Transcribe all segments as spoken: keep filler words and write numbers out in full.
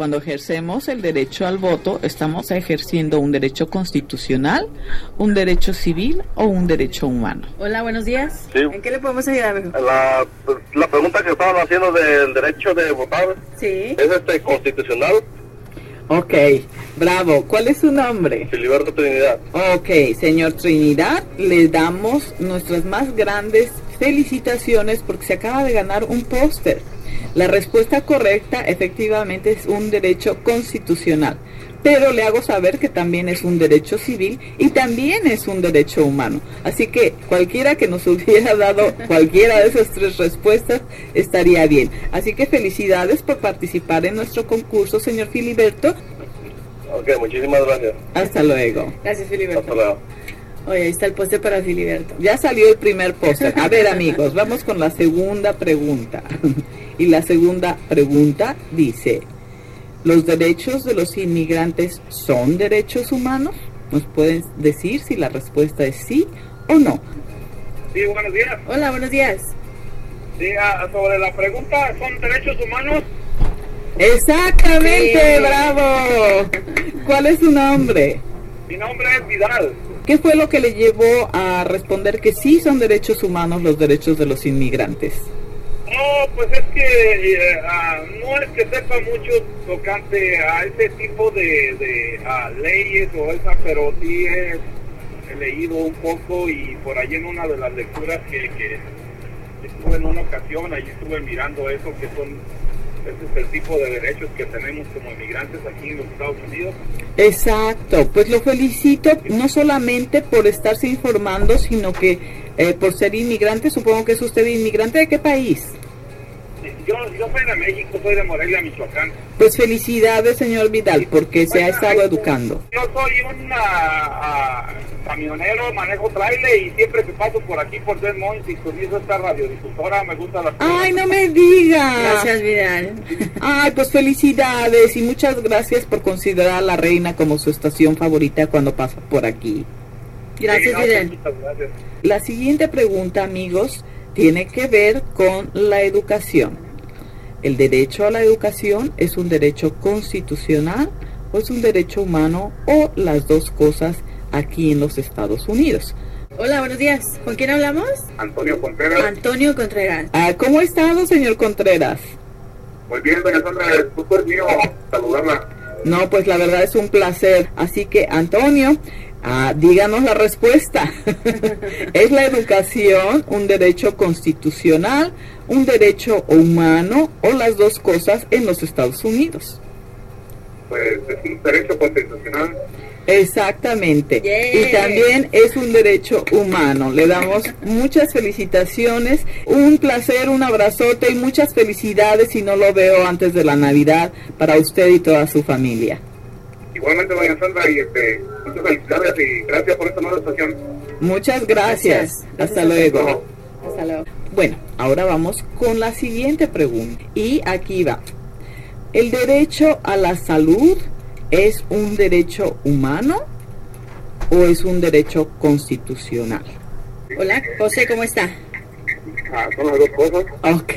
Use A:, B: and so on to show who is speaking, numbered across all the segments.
A: Cuando ejercemos el derecho al voto, estamos ejerciendo un derecho constitucional, un derecho civil o un derecho humano.
B: Hola, buenos días.
C: Sí.
B: ¿En qué le podemos ayudar, amigo?
C: La, la pregunta que estaban haciendo del derecho de votar,
B: Sí.
C: ¿es este constitucional?
A: Ok, bravo. ¿Cuál es su nombre?
C: Filiberto Trinidad.
A: Ok, señor Trinidad, le damos nuestras más grandes felicitaciones porque se acaba de ganar un póster. La respuesta correcta efectivamente es un derecho constitucional, pero le hago saber que también es un derecho civil y también es un derecho humano. Así que cualquiera que nos hubiera dado cualquiera de esas tres respuestas estaría bien. Así que felicidades por participar en nuestro concurso, señor Filiberto.
C: Ok, muchísimas gracias.
A: Hasta luego.
B: Gracias, Filiberto.
C: Hasta luego.
B: Oye, ahí está el póster para Filiberto.
A: Ya salió el primer póster. A ver, amigos, vamos con la segunda pregunta. Y la segunda pregunta dice: ¿los derechos de los inmigrantes son derechos humanos? ¿Nos pueden decir si la respuesta es sí o no?
C: Sí, buenos días.
B: Hola, buenos días.
C: Sí, ah, sobre la pregunta, ¿son derechos humanos?
A: Exactamente,
B: Sí.
A: bravo. ¿Cuál es su nombre?
C: Mi nombre es Vidal.
A: ¿Qué fue lo que le llevó a responder que sí son derechos humanos los derechos de los inmigrantes?
C: No, pues es que eh, ah, no es que sepa mucho tocante a ese tipo de, de ah, leyes o esa, pero sí he, he leído un poco y por ahí en una de las lecturas que, que estuve en una ocasión, ahí estuve mirando eso, que son, ese es el tipo de derechos que tenemos como inmigrantes aquí en los Estados Unidos.
A: Exacto, pues lo felicito no solamente por estarse informando, sino que eh, por ser inmigrante. Supongo que es usted inmigrante. ¿De qué país?
C: Yo, yo soy de México, soy de Morelia, Michoacán.
A: Pues felicidades, señor Vidal, porque se ha estado educando.
C: Yo soy un uh, camionero, manejo trailer y siempre que paso por aquí por Des Moines y sintonizo esta radiodifusora, me gusta la...
A: ¡Ay, no me diga!
B: Gracias, Vidal.
A: Ay, pues felicidades y muchas gracias por considerar a La Reina como su estación favorita cuando pasa por aquí.
B: Gracias,
C: Sí, no,
B: Vidal.
C: muchas gracias.
A: La siguiente pregunta, amigos, tiene que ver con la educación. ¿El derecho a la educación es un derecho constitucional o es un derecho humano o las dos cosas aquí en los Estados Unidos?
B: Hola, buenos días. ¿Con quién hablamos?
C: Antonio Contreras.
B: Antonio Contreras.
A: Ah, ¿cómo ha estado, señor Contreras?
C: Muy bien, doña Sandra, el gusto es mío saludarla.
A: No, pues la verdad es un placer. Así que, Antonio, ah, díganos la respuesta. ¿Es la educación un derecho constitucional, un derecho humano o las dos cosas en los Estados Unidos?
C: Pues es un derecho constitucional.
A: Exactamente.
B: Yeah.
A: Y también es un derecho humano. Le damos muchas felicitaciones, un placer, un abrazote y muchas felicidades, si no lo veo antes de la Navidad, para usted y toda su familia.
C: Igualmente, doña Sandra, y este, muchas felicidades y gracias por esta nueva estación.
A: Muchas gracias.
B: Gracias.
A: Hasta
B: Gracias.
A: luego.
B: Hasta luego.
A: Bueno, ahora vamos con la siguiente pregunta. Y aquí va. ¿El derecho a la salud es un derecho humano o es un derecho constitucional?
B: Hola, José, ¿cómo está?
C: Ah, son las dos cosas.
A: Ok.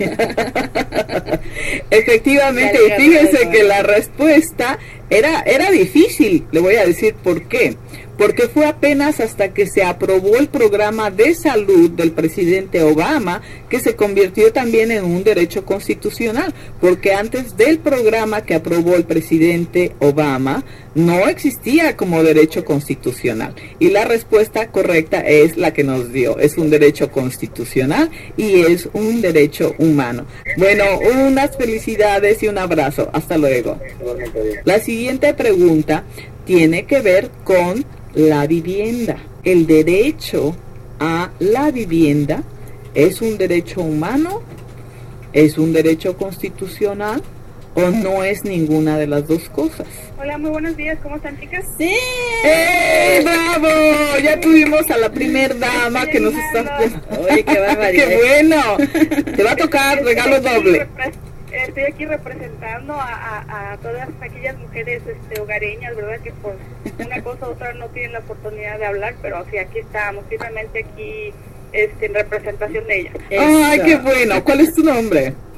A: Efectivamente,
B: Ya
A: y
B: diga,
A: fíjese
B: no,
A: que
B: no.
A: la respuesta era, era difícil. Le voy a decir por qué. Porque fue apenas hasta que se aprobó el programa de salud del presidente Obama que se convirtió también en un derecho constitucional. Porque antes del programa que aprobó el presidente Obama no existía como derecho constitucional. Y la respuesta correcta es la que nos dio. Es un derecho constitucional y es un derecho humano. Bueno, unas felicidades y un abrazo. Hasta luego. La siguiente pregunta tiene que ver con la vivienda. ¿El derecho a la vivienda es un derecho humano? ¿Es un derecho constitucional? ¿O no es ninguna de las dos cosas?
D: Hola, muy buenos días, ¿cómo están, chicas?
B: Sí.
A: ¡Eh, bravo! Ya tuvimos a la primer dama que nos está...
B: Oye, qué barbaridad.
A: ¡Qué bueno! Te va a tocar regalo doble.
D: Estoy aquí representando a, a, a todas aquellas mujeres este, hogareñas, ¿verdad? Que por una cosa u otra no tienen la oportunidad de hablar, pero sí, aquí estamos, firmemente aquí este, en representación de ellas.
A: ¡Ay,
B: Eso.
A: qué bueno! ¿Cuál es tu nombre?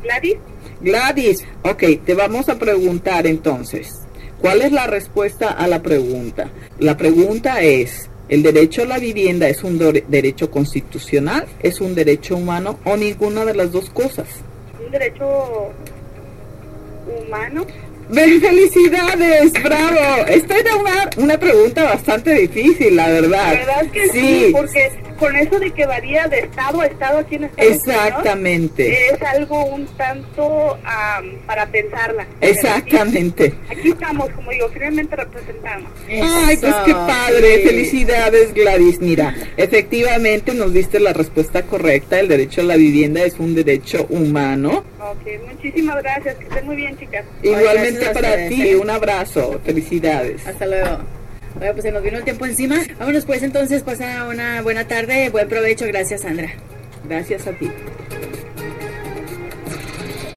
D: Gladys.
A: Gladys, ok, te vamos a preguntar entonces, ¿cuál es la respuesta a la pregunta? La pregunta es, ¿el derecho a la vivienda es un do- derecho constitucional, es un derecho humano o ninguna de las dos cosas?
D: Un derecho humano.
A: ¡Ven, felicidades! ¡Bravo! Esta era una, una pregunta bastante difícil, la verdad.
D: La verdad es que sí, porque con eso de que varía de estado a estado aquí en Estados
A: Exactamente.
D: Unidos, es algo un tanto um, para pensarla.
A: Exactamente.
D: Aquí, aquí estamos, como digo, finalmente representamos.
A: Ay, pues qué padre, felicidades Gladys. Mira, efectivamente nos diste la respuesta correcta, el derecho a la vivienda es un derecho humano.
D: Ok, muchísimas gracias, que estén muy bien, chicas.
A: Igualmente
B: gracias a
A: para
B: ustedes,
A: ti,
B: ¿eh?
A: un abrazo, felicidades.
B: Hasta luego. Bueno, pues se nos vino el tiempo encima. Vámonos pues entonces, pasa una buena tarde, buen provecho, gracias Sandra.
A: Gracias a ti.